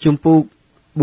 ជំពូក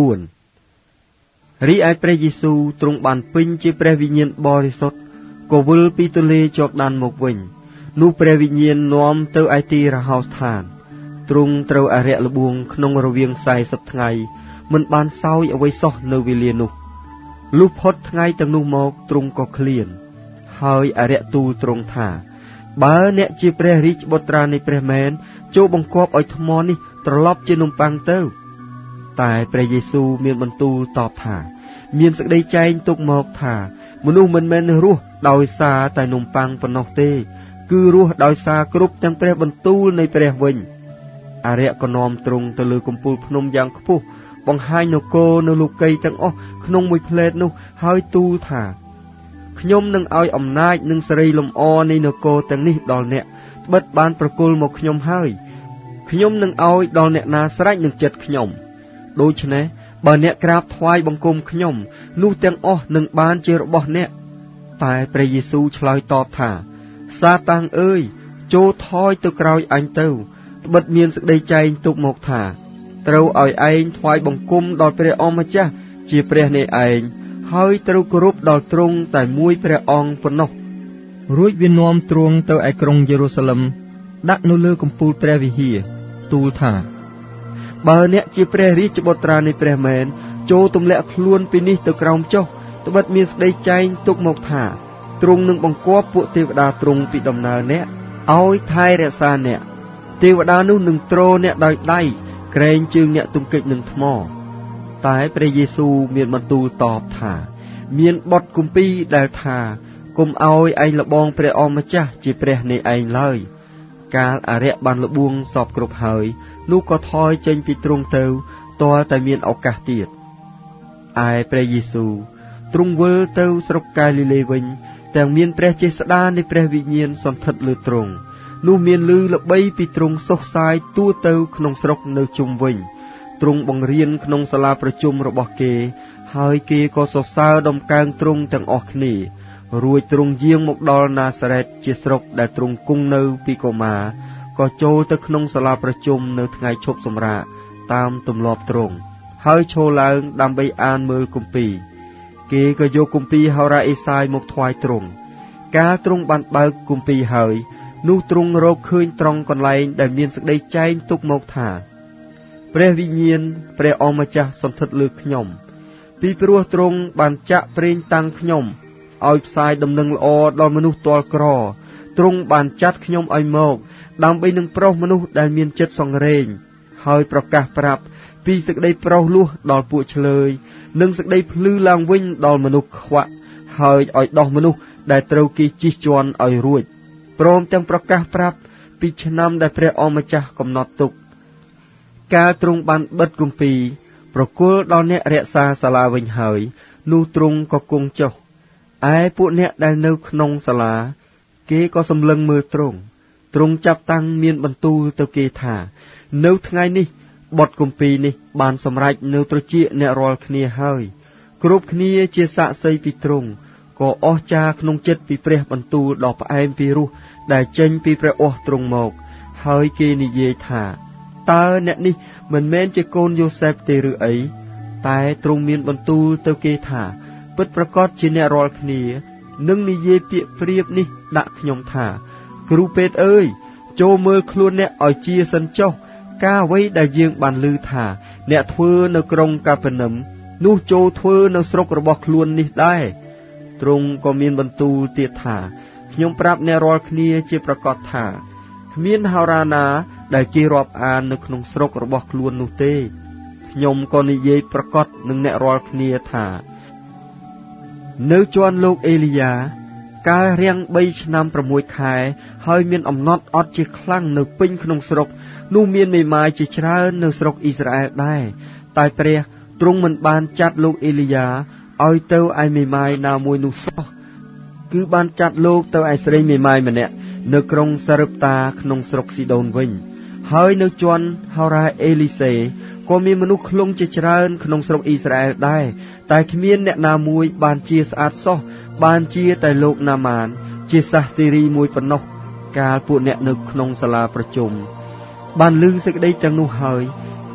4រីឯព្រះយេស៊ូវទ្រង់បានពេញជាព្រះវិញ្ញាណបរិសុទ្ធក៏វិលពីទន្លេជ័រដានមកវិញនោះព្រះវិញ្ញាណនាំទៅឯទីរហោស្ថានទ្រង់ត្រូវអារក្សល្បួងក្នុងរវាង40ថ្ងៃមិនបានសោយអ្វីសោះនៅវេលានោះលុះផុតថ្ងៃទាំងនោះមកទ្រង់ក៏ឃ្លានហើយអារក្សទូលទ្រង់ថាបើអ្នកជាព្រះរាជបុត្រានៃព្រះមែនចូលបង្គាប់ឲ្យថ្មនេះត្រឡប់ជានំប៉័ងទៅតែព្រះយេស៊ូវមានបន្ទូលតបថាមានសេចក្តីចែងទុកមកថាមនុស្សមិនមែនរស់ដោយសារតែនំប៉័ងប៉ុណ្ណោះទេគឺរស់ដោយសារគ្រប់ទាំងព្រះបន្ទូលនៃព្រះវិញអារក្សក៏នាំទ្រង់ទៅលើកំពូលភ្នំយ៉ាងខ្ពស់បង្ហាញនគរនៅលោកីទាំងអស់ក្នុងមួយផ្លែតនោះហើយទូលថាខ្ញុំនឹងឲ្យអំណាចនិងសេរីលំអនៃនគរទាំងនេះដល់អ្នកបិទបានប្រគល់មកខ្ញុំហើយខ្ញុំនឹងឲ្យដល់អ្នកណាស្រេចនឹងចិត្តខ្ញុំដូច្នេះបើអ្នកក្រាបថ្វាយបង្គំខ្ញុំនោះទាំងអស់នឹងបានជារបស់អ្នកតែព្រះយេស៊ូវឆ្លើយតបថាសាតាំងអើយចូលថយទៅក្រោយអញទៅត្បិតមានសេចក្តីចែងទុកមកថាត្រូវឲ្យឯងថ្វាយបង្គំដល់ព្រះអម្ចាស់ជាព្រះនៃឯងហើយត្រូវគោរពដល់ទ្រង់តែមួយព្រះអង្គប៉ុណ្ណោះរួចវានាំទ្រង់ទៅឯក្រុងយេរូសាឡឹមដាក់នៅលើកំពូលព្រះវិហារទូលថាបើអ្នកជាព្រះរាជបុត្រានៃព្រះមែនចូលទម្លាក់ខ្លួនពីនេះទៅក្រោមចុះត្បិតមានសេចក្តីចែងទុកមកថាទ្រង់នឹងបង្គាប់ពួកទេវតាទ្រង់ពីដំណើរអ្នកឲ្យថែរក្សាអ្នកទេវតានោះនឹងទ្រអ្នកដោយដៃក្រែងជើងអ្នកទង្គិចនឹងថ្មតែព្រះយេស៊ូវមានបន្ទូលតបថាមានបទគម្ពីរដែលថាកុំឲ្យឯងលបងព្រះអម្ចាស់ជាព្រះនៃឯងឡើយកាលអារក្សបានលបួងសពគ្រប់ហើយនោះក៏ថយចេញពីទ្រង់ទៅទាល់តែមានឱកាសទៀតឯព្រះយេស៊ូវទ្រង់វិលទៅស្រុកកាលីលេវិញទាំងមានព្រះចេស្តានៃព្រះវិញ្ញាណសន្ធិដ្ឋលើទ្រង់នោះមានឮល្បីពីទ្រង់សុសសាយទូទៅក្នុងស្រុកនៅជុំវិញទ្រង់បង្រៀនក្នុងសាលាប្រជុំរបស់គេហើយគេក៏សរសើរដំកើងទ្រង់ទាំងអស់គ្នារួចទ្រង់យាងមកដល់ណាសារ៉េតជាស្រុកដែលទ្រង់គង់នៅពីកុមារក៏ចូលទៅក្នុងសាលាប្រជុំនៅថ្ងៃឈប់សម្រាកតាមទម្លាប់ទ្រង់ហើយឈរឡើងដើម្បីអានមើលគម្ពីរគេក៏យកគម្ពីរហោរ៉ាអេសាយមកថ្វាយទ្រង់កាលទ្រង់បានបើកគម្ពីរហើយនោះទ្រង់រកឃើញត្រង់កន្លែងដែលមានសេចក្តីចែងទុកមកថាព្រះវិញ្ញាណព្រះអម្ចាស់សន្ធិដ្ឋលើខ្ញុំពីព្រោះទ្រង់បានចាក់ប្រេងតាំងខ្ញុំឲ្យផ្សាយដំណឹងល្អដល់មនុស្សទាល់ក្រទ្រង់បានចាត់ខ្ញុំឲ្យមកដើម្បីនឹងប្រោសមនុស្សដែលមានចិត្តសង្រេងហើយប្រកាសប្រាប់ពីសេចក្តីប្រោសលោះដល់ពួកឆ្លើយនិងសេចក្តីភ្លឺឡើងវិញដល់មនុស្សខ្វាក់ហើយឲ្យដោះមនុស្សដែលត្រូវគេជិះជាន់ឲ្យរួចព្រមទាំងប្រកាសប្រាប់ពីឆ្នាំដែលព្រះអម្ចាស់កំណត់ទុកកាលទ្រង់បានបិទគម្ពីរប្រគល់ដល់អ្នករក្សាសាលាវិញហើយនោះទ្រង់ក៏គង់ចុះឯពួកអ្នកដែលនៅក្នុងសាលាគេក៏សម្លឹងមើលទ្រង់ចាប់តាំងមានបន្ទូលទៅគេថានៅថ្ងៃនេះបទគម្ពីរនេះបានសម្រេចនៅត្រចៀកអ្នករាល់គ្នាហើយគ្រប់គ្នាជាសាក្សីពីទ្រង់ក៏អស្ចារ្យក្នុងចិត្តពីព្រះបន្ទូលដ៏ផ្អែមពីរោះដែលចេញពីព្រះអស់ទ្រង់មកហើយគេនិយាយថាតើអ្នកនេះមិនមែនជាកូនយូសេបទេឬអីតែទ្រង់មានបន្ទូលទៅគេថាពិតប្រាកដជាអ្នករាល់គ្នានឹងនិយាយពាក្យប្រៀបនេះដាក់ខ្ញុំថាគ្រូពេទ្យអើយចូលមើលខ្លួនអ្នកឲ្យជាសិនចុះការអ្វីដែលយើងបានឮថាអ្នកធ្វើនៅក្រុងកាពេរនឹមនោះចូលធ្វើនៅស្រុករបស់ខ្លួននេះដែរទ្រង់ក៏មានបន្ទូលទៀតថាខ្ញុំប្រាប់អ្នករាល់គ្នាជាប្រកាសថាគ្មានហោរាណាដែលគេរាប់អាននៅក្នុងស្រុករបស់ខ្លួននោះទេខ្ញុំក៏និយាយប្រកាសនឹងអ្នករាល់គ្នាថានៅជាន់លោកអេលីយ៉ាកាលរាំង3ឆ្នាំ6ខែហើយមានអំណត់អត់ជាខ្លាំងនៅពេញក្នុងស្រុកនោះមានមេម៉ាយជាច្រើននៅស្រុកអ៊ីស្រាអែលដែរតែព្រះទ្រង់មិនបានចាត់លោកអេលីយ៉ាឲ្យទៅឯមេម៉ាយណាមួយនោះសោះគឺបានចាត់លោកទៅឯស្រីមេម៉ាយម្នាក់នៅក្រុងសារឹបតាក្នុងស្រុកស៊ីដូនវិញហើយនៅជាន់ហោរ៉ាអេលីសេក៏មានមនុស្សខ្លងជាច្រើនក្នុងស្រុកអ៊ីស្រាអែលដែរតែគ្មានអ្នកណាមួយបានជាស្អាតសោះបានជាតែលោកណាម៉ានជាសាសសេរីមួយប៉ុណ្ណោះកាលពួកអ្នកនៅក្នុងសាលាប្រជុំបានឮសេចក្តីទាំងនោះហើយ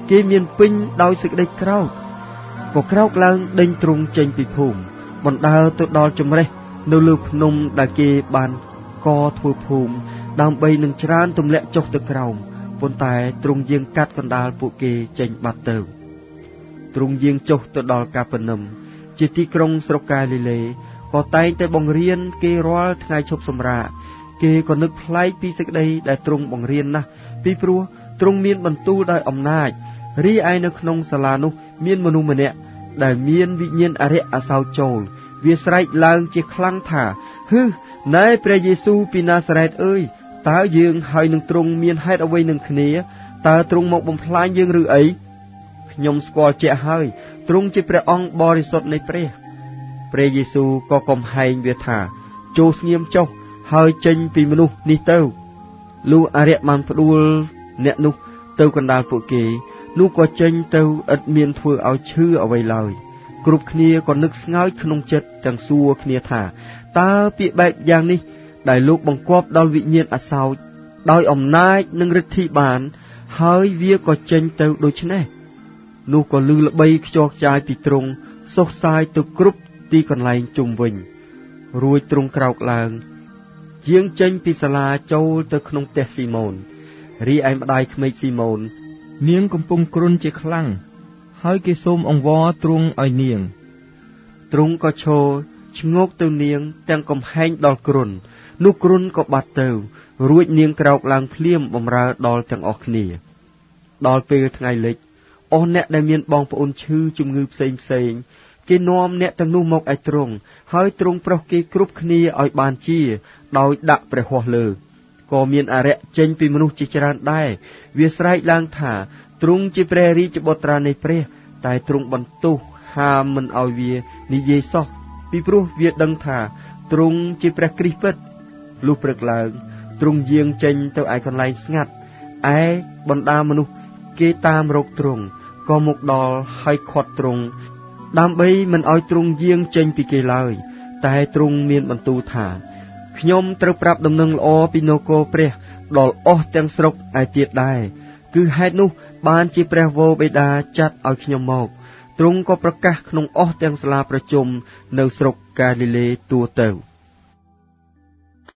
គេមានពេញដោយសេចក្តីក្រោកក៏ក្រោកឡើងដេញទ្រង់ចេញពីភូមិបណ្ដើរទៅដល់ចម្រេះនៅលើភ្នំដែលគេបានកធ្វើភូមិដើម្បីនឹងច្រានទម្លាក់ចុះទៅក្រោមប៉ុន្តែទ្រង់យាងកាត់កណ្ដាលពួកគេចេញបាត់ទៅទ្រង់យាងចុះទៅដល់កាពឺនឹមជាទីក្រុងស្រុកកាលីលេក៏តែងតែបង្រៀនគេរាល់ថ្ងៃឈប់សម្រាកគេក៏នឹកប្លែកពីសេចក្តីដែលទ្រង់បង្រៀនណាស់ពីព្រោះទ្រង់មានបន្ទូលដោយអំណាចរីឯនៅក្នុងសាលានោះមានមនុស្សម្នាក់ដែលមានវិញ្ញាណអារក្សអាសោចចូលវាស្រែកឡើងជាខ្លាំងថាហឺណែព្រះយេស៊ូវពីណាសារ៉េតអើយតើយើងហើយនឹងទ្រង់មានហេតុអ្វីនឹងគ្នាតើទ្រង់មកបំផ្លាញយើងឬអីខ្ញុំស្គាល់ជាក់ហើយទ្រង់ជាព្រះអង្គបរិសុទ្ធនៃព្រះយេស៊ូវក៏កំហែងវាថាចូលស្ងៀមចុះហើយចេញពីមនុស្សនេះទៅលុះអារក្សបានផ្ដួលអ្នកនោះទៅកណ្ដាលពួកគេនោះក៏ចេញទៅឥតមានធ្វើឲ្យឈឺអ្វីឡើយគ្រប់គ្នាក៏នឹកស្ងើចក្នុងចិត្តទាំងសួរគ្នាថាតើពាក្យបែបយ៉ាងនេះដែលលោកបង្គាប់ដល់វិញ្ញាណអាសោចដោយអំណាចនិងឫទ្ធិបានហើយវាក៏ចេញទៅដូច្នេះនោះក៏ឮល្បីខ្ចរខ្ចាយពីទ្រង់សុសសាយទៅគ្រប់ទីកន្លែងជុំវិញរួចទ្រង់ក្រោកឡើងយាងចេញពីសាលាចូលទៅក្នុងផ្ទះស៊ីម៉ូនរីឯម្ដាយក្មេកស៊ីម៉ូននាងកំពុងគ្រុនជាខ្លាំងហើយគេសូមអង្វរទ្រង់ឲ្យនាងទ្រង់ក៏ឈរឆ្ងោកទៅនាងទាំងកំហែងដល់គ្រុននោះគ្រុនក៏បាត់ទៅរួចនាងក្រោកឡើងភ្លាមបម្រើដល់ទាំងអស់គ្នាដល់ពេលថ្ងៃលិចអស់អ្នកដែលមានបងប្អូនឈឺជំងឺផ្សេងគេនាំអ្នកទាំងនោះមកឲ្យទ្រង់ហើយទ្រង់ប្រោសគេគ្រប់គ្នាឲ្យបានជាដោយដាក់ព្រះហស្ថលើក៏មានអារក្សចេញពីមនុស្សជាច្រើនដែរវាស្រែកឡើងថាទ្រង់ជាព្រះរាជបុត្រានៃព្រះតែទ្រង់បន្ទោសហាមមិនឲ្យវានិយាយសោះពីព្រោះវាដឹងថាទ្រង់ជាព្រះគ្រីស្ទពិតលុះព្រឹកឡើងទ្រង់យាងចេញទៅឯកន្លែងស្ងាត់ឯបណ្ដាមនុស្សគេតាមរកទ្រង់ក៏មកដល់ហើយខាត់ទ្រង់ដើម្បីមិនឲ្យទ្រង់យាងចេញពីគេឡើយតែទ្រង់មានបន្ទូលថាខ្ញុំត្រូវប្រាប់ដំណឹងល្អពីនគរព្រះដល់អស់ទាំងស្រុកឯទៀតដែរគឺហេតុនោះបានជាព្រះវរបិតាចាត់ឲ្យខ្ញុំមកទ្រង់ក៏ប្រកាសក្នុងអស់ទាំងសាលាប្រជុំនៅស្រុកកាលីលេទូទៅ